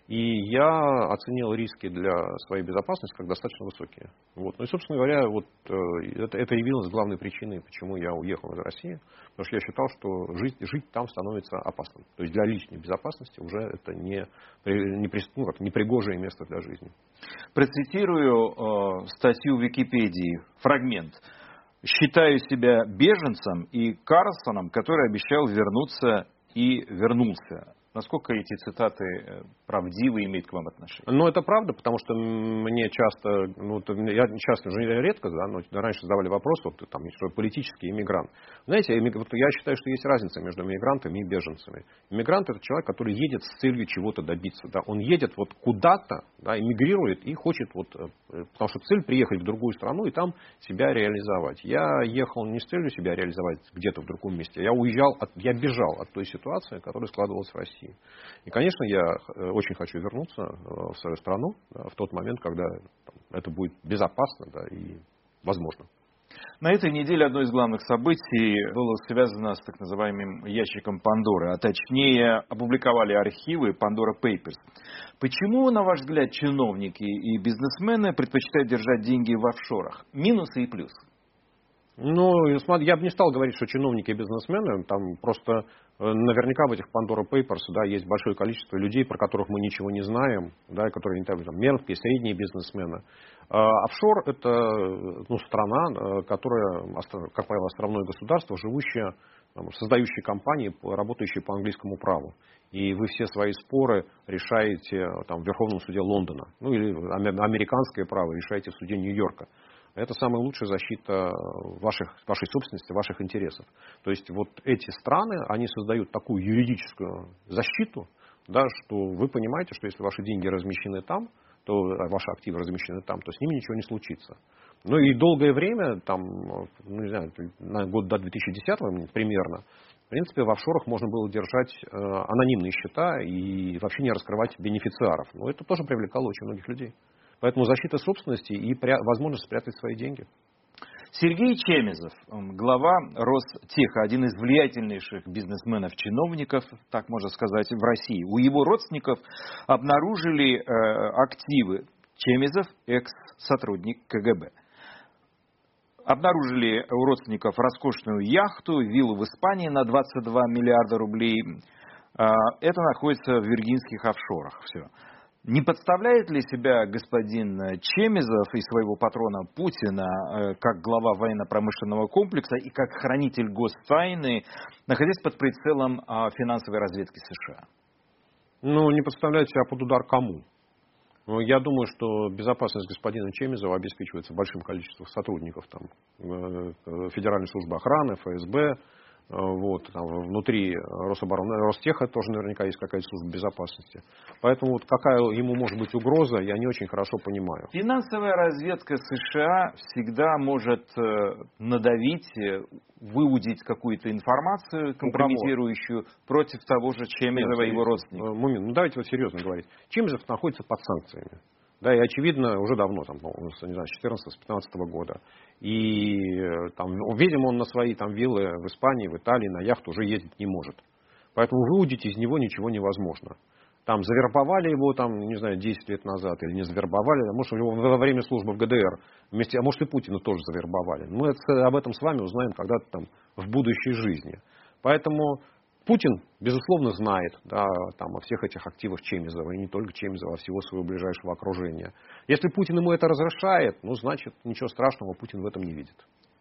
И я оценил риски для своей безопасности как достаточно высокие. Вот. Ну и, собственно говоря, вот, это явилось главной причиной, почему я уехал из России. Потому что я считал, что жить там становится опасным. То есть для личной безопасности уже это непригожее место для жизни. Процитирую статью в Википедии, фрагмент. «Считаю себя беженцем и Карлсоном, который обещал вернуться и вернулся». Насколько эти цитаты правдивы, имеют к вам отношение? Ну, это правда, потому что мне часто, я часто, уже редко, да, но раньше задавали вопрос, вот, там, что политический иммигрант. Знаете, я считаю, что есть разница между иммигрантами и беженцами. Иммигрант — это человек, который едет с целью чего-то добиться. Да. Он едет вот куда-то, да, эмигрирует и хочет, потому что цель приехать в другую страну и там себя реализовать. Я ехал не с целью себя реализовать где-то в другом месте. Я бежал от той ситуации, которая складывалась в России. И, конечно, я очень хочу вернуться в свою страну, да, в тот момент, когда это будет безопасно, да, и возможно. На этой неделе одно из главных событий было связано с так называемым ящиком Пандоры, а точнее опубликовали архивы Pandora Papers. Почему, на ваш взгляд, чиновники и бизнесмены предпочитают держать деньги в офшорах? Минусы и плюсы. Ну, я бы не стал говорить, что чиновники и бизнесмены, там просто наверняка в этих Pandora Papers, да, есть большое количество людей, про которых мы ничего не знаем, да, которые там мелкие, средние бизнесмены. Офшор — это страна, которая, как правило, островное государство, живущее, создающее компании, работающие по английскому праву. И вы все свои споры решаете в Верховном суде Лондона, или американское право решаете в суде Нью-Йорка. Это самая лучшая защита вашей собственности, ваших интересов. То есть вот эти страны, они создают такую юридическую защиту, да, что вы понимаете, что если ваши деньги размещены там, то ваши активы размещены там, то с ними ничего не случится. Ну и долгое время, не знаю, на год до 2010 примерно, в принципе, в офшорах можно было держать анонимные счета и вообще не раскрывать бенефициаров. Но это тоже привлекало очень многих людей. Поэтому защита собственности и возможность спрятать свои деньги. Сергей Чемезов, глава Ростеха, один из влиятельнейших бизнесменов-чиновников, так можно сказать, в России. У его родственников обнаружили активы. Чемезов, экс-сотрудник КГБ. Обнаружили у родственников роскошную яхту, виллу в Испании на 22 миллиарда рублей. Это находится в виргинских офшорах. Все. Не подставляет ли себя господин Чемезов и своего патрона Путина как глава военно-промышленного комплекса и как хранитель гостайны, находясь под прицелом финансовой разведки США? Не подставляет себя под удар кому? Я думаю, что безопасность господина Чемезова обеспечивается большим количеством сотрудников Федеральной службы охраны, ФСБ. Внутри Ростеха тоже наверняка есть какая-то служба безопасности. Поэтому какая ему может быть угроза, я не очень хорошо понимаю. Финансовая разведка США всегда может надавить, выудить какую-то информацию компрометирующую против того же Чемезова и его родственников. Давайте серьезно говорить. Чемезов находится под санкциями. Да, и очевидно, уже давно, с 14-15 года. И видимо, он на свои виллы в Испании, в Италии, на яхту уже ездить не может. Поэтому выудить из него ничего невозможно. Завербовали его, 10 лет назад, или не завербовали, может, его во время службы в ГДР, а может, и Путина тоже завербовали. Мы об этом с вами узнаем когда-то в будущей жизни. Поэтому Путин, безусловно, знает о всех этих активах Чемезова, и не только Чемезова, а всего своего ближайшего окружения. Если Путин ему это разрешает, значит, ничего страшного Путин в этом не видит.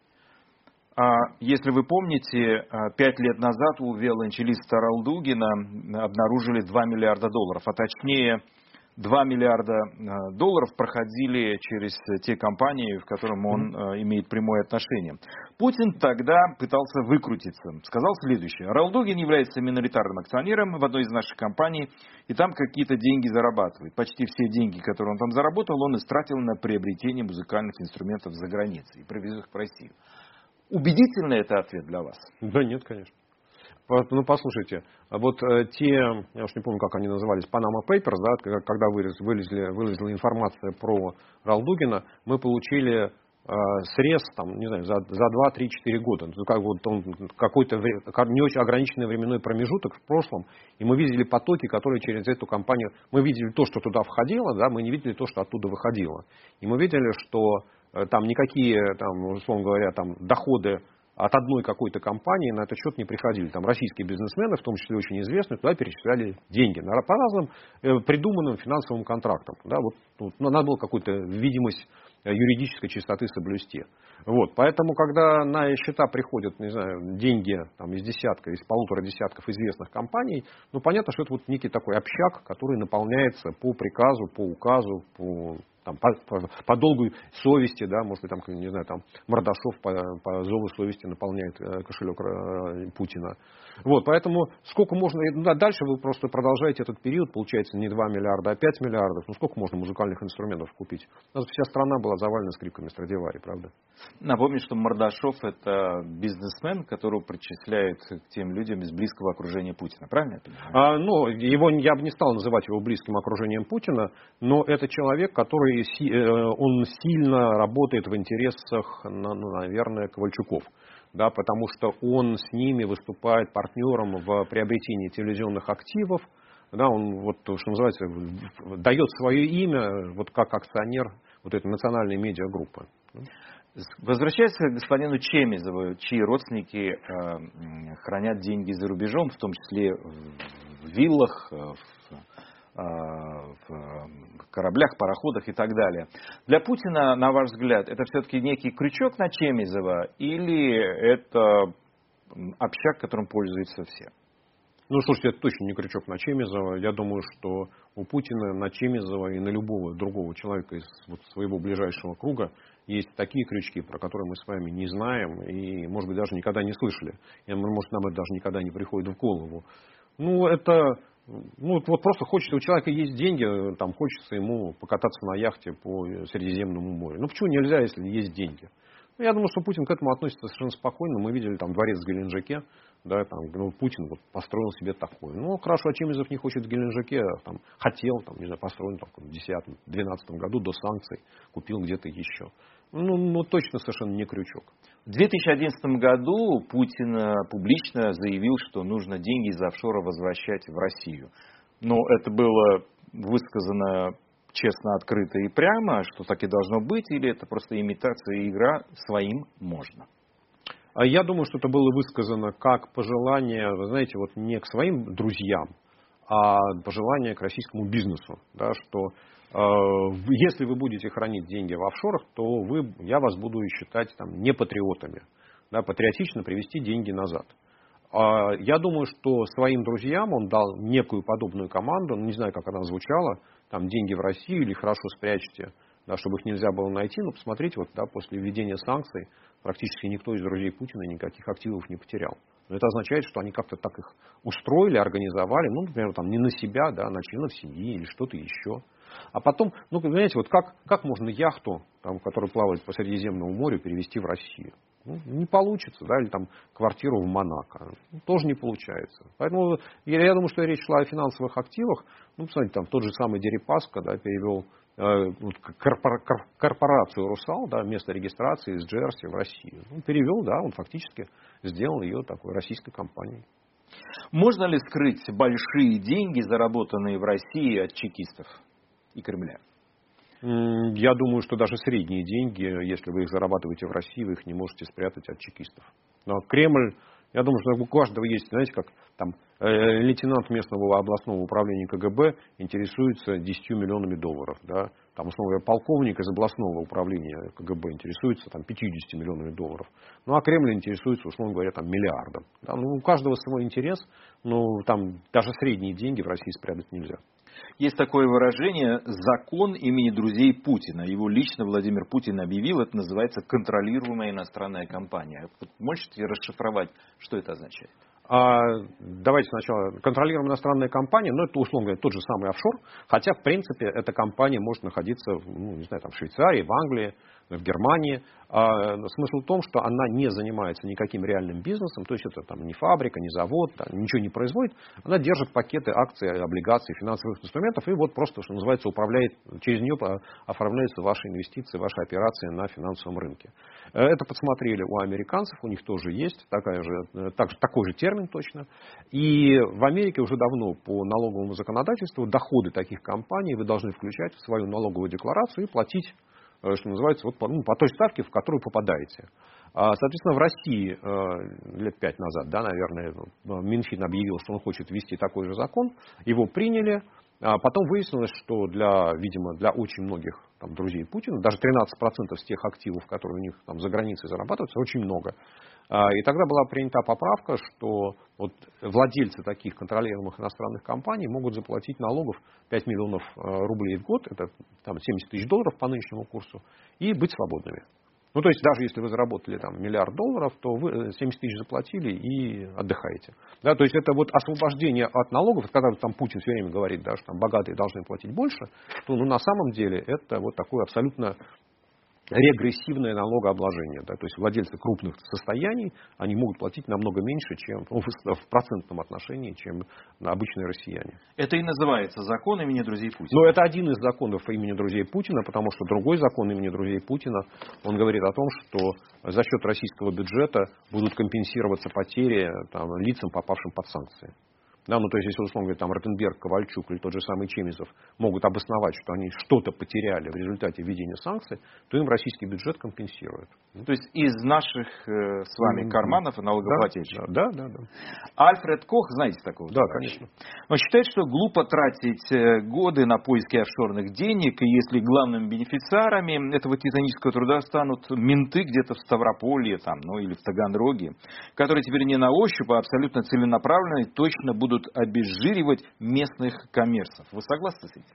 Если вы помните, 5 лет назад у виолончелиста Ралдугина обнаружили 2 миллиарда долларов, а точнее 2 миллиарда долларов проходили через те компании, в которых он имеет прямое отношение. Путин тогда пытался выкрутиться. Сказал следующее. Ралдугин является миноритарным акционером в одной из наших компаний, и там какие-то деньги зарабатывает. Почти все деньги, которые он там заработал, он истратил на приобретение музыкальных инструментов за границей и привез их в Россию. Убедительный это ответ для вас? Да нет, конечно. Послушайте, я уж не помню, как они назывались, Panama Papers, да, когда вылезла информация про Ралдугина, мы получили срез там, не знаю, за 2, 3, 4 года. Как вот он какой-то не очень ограниченный временной промежуток в прошлом, и мы видели потоки, которые через эту компанию... Мы видели то, что туда входило, да, мы не видели то, что оттуда выходило. И мы видели, что там никакие, там, условно говоря, там, доходы от одной какой-то компании на этот счет не приходили. Там российские бизнесмены, в том числе очень известные, туда перечисляли деньги по разным придуманным финансовым контрактам. Да, вот, надо было какую-то видимость юридической чистоты соблюсти. Вот, поэтому, когда на счета приходят, не знаю, деньги там, из полутора десятков известных компаний, ну, понятно, что это вот некий такой общак, который наполняется по приказу, по указу, по долгу совести, да, может быть, там, не знаю, там Мордашов по зову совести наполняет кошелек Путина. Вот, поэтому сколько можно, дальше вы просто продолжаете этот период, получается не 2 миллиарда, а 5 миллиардов, ну сколько можно музыкальных инструментов купить? У нас вся страна была завалена скрипками Страдивари, правда? Напомню, что Мордашов — это бизнесмен, которого причисляют к тем людям из близкого окружения Путина, правильно я понимаю? Я бы не стал называть его близким окружением Путина, но это человек, который он сильно работает в интересах, наверное, Ковальчуков. Да, потому что он с ними выступает партнером в приобретении телевизионных активов. Да, он, вот, что называется, дает свое имя вот, как акционер вот этой национальной медиагруппы. Возвращаясь к господину Чемизову, чьи родственники хранят деньги за рубежом, в том числе в виллах, в кораблях, пароходах и так далее. Для Путина, на ваш взгляд, это все-таки некий крючок на Чемизова или это общак, которым пользуются все? Ну, слушайте, это точно не крючок на Чемизова. Я думаю, что у Путина на Чемизова и на любого другого человека из своего ближайшего круга есть такие крючки, про которые мы с вами не знаем и, может быть, даже никогда не слышали. И, может, нам это даже никогда не приходит в голову. Вот просто хочется, у человека есть деньги, там хочется ему покататься на яхте по Средиземному морю. Ну почему нельзя, если есть деньги? Ну, я думаю, что Путин к этому относится совершенно спокойно. Мы видели там дворец в Геленджике, да, там, Путин вот построил себе такой. Ну хорошо, а Чемизов не хочет в Геленджике, там, хотел, там, не знаю, построил там, в 2010-2012 году до санкций, купил где-то еще. Ну, точно совершенно не крючок. В 2011 году Путин публично заявил, что нужно деньги из офшора возвращать в Россию. Но это было высказано честно, открыто и прямо, что так и должно быть, или это просто имитация и игра, своим можно? Я думаю, что это было высказано как пожелание, вы знаете, вот не к своим друзьям, а пожелание к российскому бизнесу, да, что если вы будете хранить деньги в офшорах, то я вас буду считать там, не патриотами. Да, патриотично привести деньги назад. Я думаю, что своим друзьям он дал некую подобную команду, не знаю, как она звучала, там деньги в Россию или хорошо спрячьте, да, чтобы их нельзя было найти. Но посмотрите, вот, да, после введения санкций практически никто из друзей Путина никаких активов не потерял. Но это означает, что они как-то так их устроили, организовали, ну, например, там, не на себя, да, а на членов семьи или что-то еще. А потом, ну, понимаете, вот как можно яхту, там, которая плавает по Средиземному морю, перевести в Россию? Ну, не получится, да, или там квартиру в Монако. Тоже не получается. Поэтому я думаю, что речь шла о финансовых активах. Ну, посмотрите, там тот же самый Дерипаска, да, перевел корпорацию «Русал», да, место регистрации из Джерси в Россию. Он перевел, да, он фактически сделал ее такой российской компанией. Можно ли скрыть большие деньги, заработанные в России от чекистов и Кремля? Я думаю, что даже средние деньги, если вы их зарабатываете в России, вы их не можете спрятать от чекистов. Но Кремль, я думаю, что у каждого есть, знаете, как там лейтенант местного областного управления КГБ интересуется 10 миллионами долларов, да, там, условно говоря, полковник из областного управления КГБ интересуется там 50 миллионами долларов. Ну, а Кремль интересуется, условно говоря, там миллиардом. Да, ну, у каждого свой интерес, но там даже средние деньги в России спрятать нельзя. Есть такое выражение «закон имени друзей Путина». Его лично Владимир Путин объявил. Это называется «контролируемая иностранная компания». Можете расшифровать, что это означает? Давайте сначала. Контролируемая иностранная компания, ну, это, условно говоря, тот же самый офшор. Хотя, в принципе, эта компания может находиться, ну, не знаю, там, в Швейцарии, в Англии. в Германии. Смысл в том, что она не занимается никаким реальным бизнесом, то есть это там не фабрика, не завод, там, ничего не производит. Она держит пакеты акций, облигаций, финансовых инструментов и вот просто, что называется, управляет, через нее оформляются ваши инвестиции, ваши операции на финансовом рынке. Это подсмотрели у американцев, у них тоже есть такой же термин точно. И в Америке уже давно по налоговому законодательству доходы таких компаний вы должны включать в свою налоговую декларацию и платить, что называется, вот по той ставке, в которую попадаете. Соответственно, в России лет 5 назад, да, наверное, Минфин объявил, что он хочет ввести такой же закон. Его приняли. Потом выяснилось, что видимо, для очень многих там, друзей Путина, даже 13% с тех активов, которые у них там, за границей зарабатываются, очень много. И тогда была принята поправка, что вот владельцы таких контролируемых иностранных компаний могут заплатить налогов 5 миллионов рублей в год, это там, 70 тысяч долларов по нынешнему курсу, и быть свободными. Ну, то есть, даже если вы заработали там, $1 миллиард, то вы 70 тысяч заплатили и отдыхаете. Да, то есть, это вот освобождение от налогов, когда там Путин все время говорит, да, что там, богатые должны платить больше, то на самом деле это вот такое абсолютно регрессивное налогообложение. Да, то есть, владельцы крупных состояний, они могут платить намного меньше, чем в процентном отношении, чем обычные россияне. Это и называется закон имени друзей Путина. Но это один из законов имени друзей Путина, потому что другой закон имени друзей Путина, он говорит о том, что за счет российского бюджета будут компенсироваться потери там, лицам, попавшим под санкции. Да, ну, то есть, если, условно говоря, там Ротенберг, Ковальчук или тот же самый Чемизов могут обосновать, что они что-то потеряли в результате введения санкций, то им российский бюджет компенсирует. То есть, из наших с вами карманов и налогоплательщиков. Да. Альфред Кох, знаете такого? Да, конечно. Он считает, что глупо тратить годы на поиски офшорных денег, и если главными бенефициарами этого титанического труда станут менты где-то в Ставрополье там, ну, или в Таганроге, которые теперь не на ощупь, а абсолютно целенаправленно и точно будут обезжиривать местных коммерсов. Вы согласны с этим?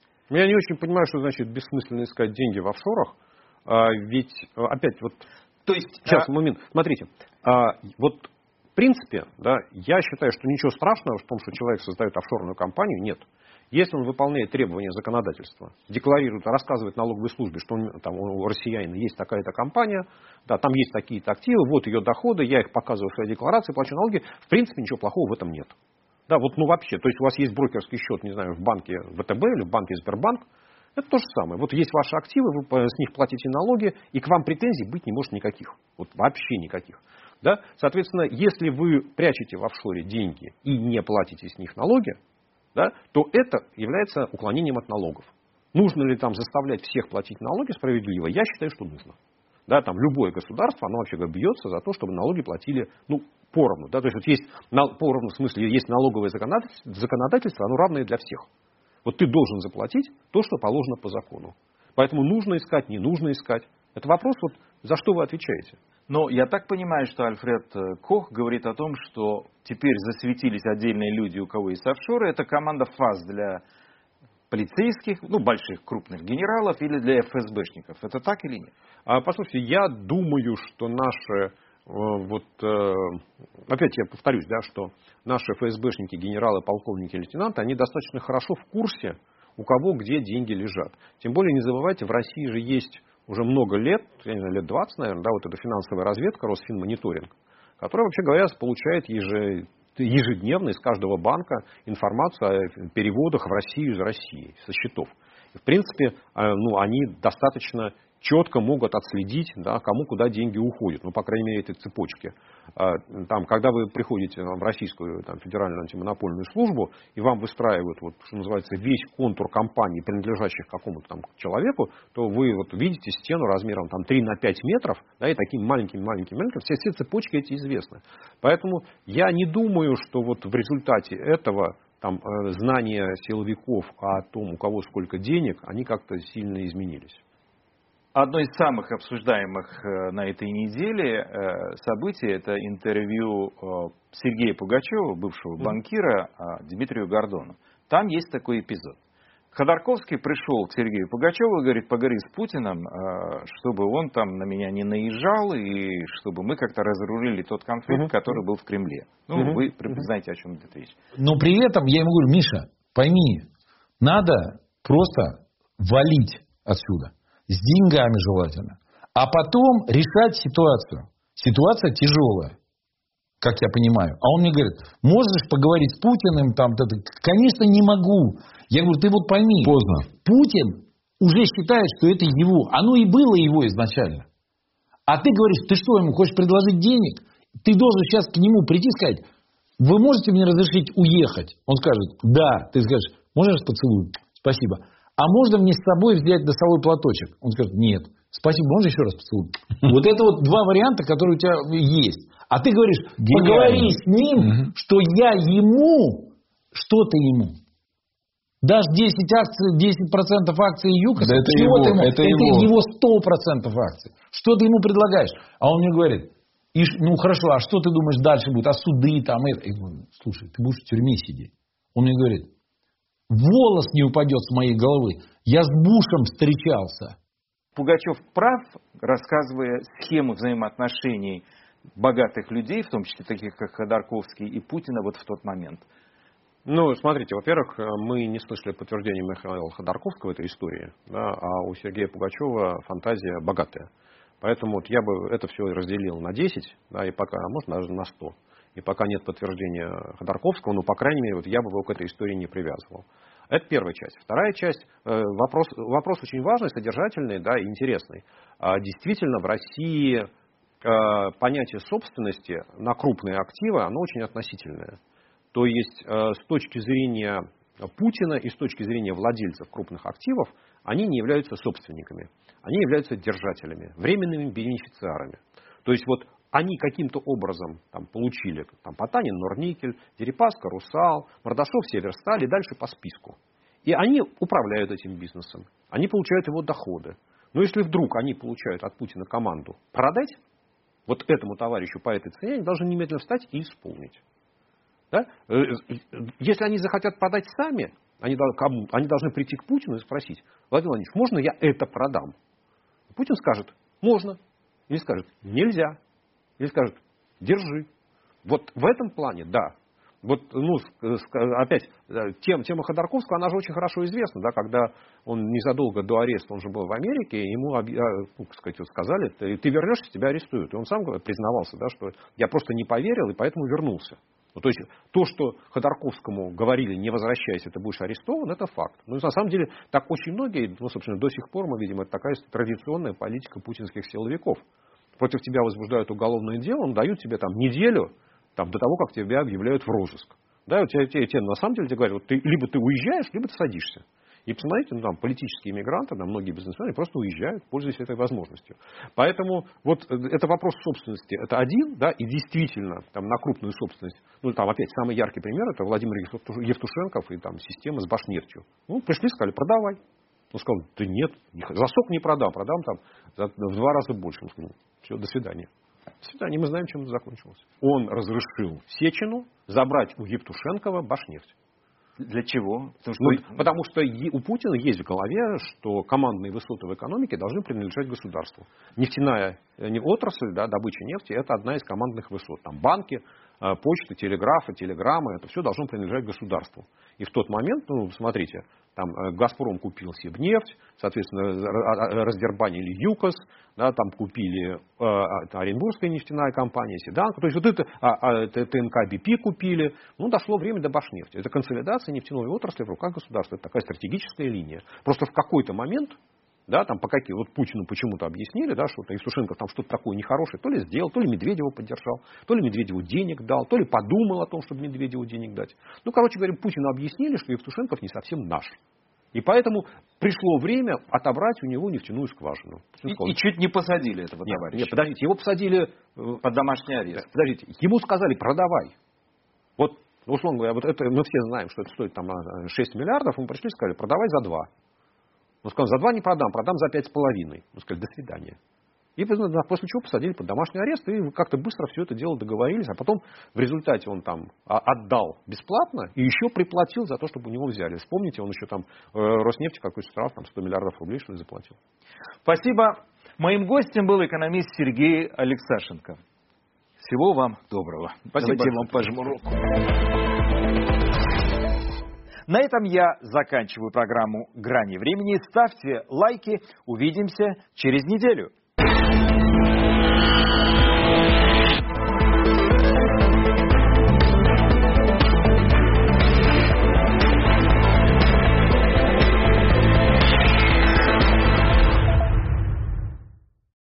Я не очень понимаю, что значит бессмысленно искать деньги в офшорах. Ведь опять вот... То есть... Сейчас, момент. Смотрите. Вот в принципе, да, я считаю, что ничего страшного в том, что человек создает офшорную компанию, нет. Если он выполняет требования законодательства, декларирует, рассказывает налоговой службе, что там, у россиянина есть такая-то компания, да, там есть такие-то активы, вот ее доходы, я их показываю в своей декларации, плачу налоги, в принципе ничего плохого в этом нет. Да, вот ну вообще, то есть у вас есть брокерский счет, не знаю, в банке ВТБ или в банке Сбербанк, это то же самое. Вот есть ваши активы, вы с них платите налоги, и к вам претензий быть не может никаких. Вот вообще никаких. Да? Соответственно, если вы прячете в офшоре деньги и не платите с них налоги, да, то это является уклонением от налогов. Нужно ли там заставлять всех платить налоги справедливо? Я считаю, что нужно. Да, там любое государство, оно вообще бьется за то, чтобы налоги платили поровну. Да? То есть вот есть поровну, в смысле, есть налоговое законодательство, оно равное для всех. Вот ты должен заплатить то, что положено по закону. Поэтому нужно искать, не нужно искать. Это вопрос, вот, за что вы отвечаете. Но я так понимаю, что Альфред Кох говорит о том, что теперь засветились отдельные люди, у кого есть офшоры. Это команда ФАС для полицейских, больших, крупных генералов или для ФСБшников. Это так или нет? Послушайте, я думаю, что наши, опять я повторюсь, да, что наши ФСБшники, генералы, полковники, лейтенанты, они достаточно хорошо в курсе, у кого где деньги лежат. Тем более, не забывайте, в России же есть уже много лет, я не знаю, лет 20, наверное, да, вот эта финансовая разведка, Росфинмониторинг, которая, вообще говоря, получает ежедневно из каждого банка информацию о переводах в Россию из России, со счетов. И, в принципе, они достаточно четко могут отследить, да, кому куда деньги уходят, по крайней мере, этой цепочке. Когда вы приходите в Российскую федеральную антимонопольную службу, и вам выстраивают, что называется, весь контур компаний, принадлежащих какому-то человеку, то вы видите стену размером 3 на 5 метров, да, и таким маленьким, все цепочки эти известны. Поэтому я не думаю, что в результате этого знания силовиков о том, у кого сколько денег, они как-то сильно изменились. Одно из самых обсуждаемых на этой неделе событий – это интервью Сергея Пугачева, бывшего банкира, Дмитрию Гордону. Там есть такой эпизод. Ходорковский пришел к Сергею Пугачеву и говорит: поговори с Путиным, чтобы он на меня не наезжал и чтобы мы как-то разрулили тот конфликт, который был в Кремле. Вы знаете, о чем идет речь. Но при этом я ему говорю: Миша, пойми, надо просто валить отсюда. С деньгами желательно. а потом решать ситуацию. Ситуация тяжелая, как я понимаю. А он мне говорит, можешь поговорить с Путиным? Конечно, не могу. Я говорю, ты вот пойми. Поздно. Путин уже считает, что это его. Оно и было его изначально. А ты говоришь, ты что, ему хочешь предложить денег? Ты должен сейчас к нему прийти и сказать, вы можете мне разрешить уехать? Он скажет, да. Ты скажешь, можно я вас поцелую? Спасибо. А можно мне с собой взять носовой платочек? Он скажет, нет. Спасибо, можно еще раз поцелую? Вот это вот два варианта, которые у тебя есть. А ты говоришь, поговори с ним, что я ему, что ты ему. Дашь 10% акций ЮКОСа, да это его 100% акций. Что ты ему предлагаешь? А он мне говорит, ну хорошо, а что ты думаешь дальше будет? А суды там это? Я говорю, слушай, ты будешь в тюрьме сидеть. Он мне говорит, волос не упадет с моей головы. Я с Бушем встречался. Пугачев прав, рассказывая схему взаимоотношений богатых людей, в том числе таких, как Ходорковский и Путина, вот в тот момент. Ну, смотрите, во-первых, мы не слышали подтверждения Михаила Ходорковского в этой истории, да, а у Сергея Пугачева фантазия богатая. Поэтому вот я бы это все разделил на 10, да, и пока, а может даже на 100. И пока нет подтверждения Ходорковского, ну, по крайней мере, вот я бы его к этой истории не привязывал. Это первая часть. Вторая часть, вопрос очень важный, содержательный, да, и интересный. Действительно, в России понятие собственности на крупные активы, оно очень относительное. То есть с точки зрения Путина и с точки зрения владельцев крупных активов, они не являются собственниками. Они являются держателями, временными бенефициарами. То есть вот они каким-то образом там, получили Потанин, Норникель, Дерипаска, Русал, Мордашов, Северсталь и дальше по списку. И они управляют этим бизнесом. Они получают его доходы. Но если вдруг они получают от Путина команду продать, вот этому товарищу по этой цене, они должны немедленно встать и исполнить. Да? Если они захотят продать сами, они должны прийти к Путину и спросить, Владимир Владимирович, можно я это продам? Путин скажет, можно. Или скажет, нельзя. Или скажет, держи. Вот в этом плане, да. Вот, ну, опять, тема Ходорковского, она же очень хорошо известна, да, когда он незадолго до ареста, он же был в Америке, ему сказали, ты вернешься, тебя арестуют. И он сам признавался, да, что я просто не поверил и поэтому вернулся. Ну, то есть то, что Ходорковскому говорили, не возвращайся, ты будешь арестован, это факт. Но на самом деле так очень многие, ну, собственно, до сих пор мы видим, это такая традиционная политика путинских силовиков. Против тебя возбуждают уголовное дело, дают тебе там неделю до того, как тебя объявляют в розыск. Да, у тебя на самом деле тебе говорят, вот либо ты уезжаешь, либо ты садишься. И посмотрите, ну, там политические иммигранты, многие бизнесмены просто уезжают, пользуясь этой возможностью. Поэтому вот это вопрос собственности. Это один, да, и действительно там, на крупную собственность. Ну, там опять самый яркий пример, это Владимир Евтушенков и там система с Башнефтью. Ну, пришли, сказали, продавай. Он сказал, да нет, за сок не продам там в 2 раза больше. Он сказал, все, до свидания. До свидания, мы знаем, чем это закончилось. Он разрешил Сечину забрать у Евтушенкова Башнефть. Для чего? Потому что у Путина есть в голове, что командные высоты в экономике должны принадлежать государству. Нефтяная отрасль, да, добыча нефти, это одна из командных высот. Там банки, почта, телеграфы, телеграммы, это все должно принадлежать государству. И в тот момент, ну, смотрите, там Газпром купил Сибнефть, соответственно, раздербанили ЮКОС, да, там купили Оренбургская нефтяная компания, Седанка, то есть вот это ТНК БП купили. Ну, дошло время до Башнефти. Это консолидация нефтяной отрасли в руках государства. Это такая стратегическая линия. Просто в какой-то момент, да, там вот Путину почему-то объяснили, да, что Евтушенков там что-то такое нехорошее то ли сделал, то ли Медведева поддержал, то ли Медведеву денег дал, то ли подумал о том, чтобы Медведеву денег дать. Ну, короче говоря, Путину объяснили, что Евтушенков не совсем наш. И поэтому пришло время отобрать у него нефтяную скважину. И чуть не посадили этого товарища. Нет, подождите, его посадили под домашний арест. Подождите, ему сказали, продавай. Вот, условно говоря, вот это мы все знаем, что это стоит там 6 миллиардов, ему пришли и сказали, продавай за 2. Он сказал, за 2 не продам за 5,5. Он сказал, до свидания. И после чего посадили под домашний арест, и как-то быстро все это дело договорились, а потом в результате он там отдал бесплатно и еще приплатил за то, чтобы у него взяли. Вспомните, он еще там Роснефти какой-то штраф, там 100 миллиардов рублей, что ли, заплатил. Спасибо. Моим гостем был экономист Сергей Алексашенко. Всего вам доброго. Спасибо. Давайте я вам пожму руку. На этом я заканчиваю программу «Грани времени». Ставьте лайки. Увидимся через неделю.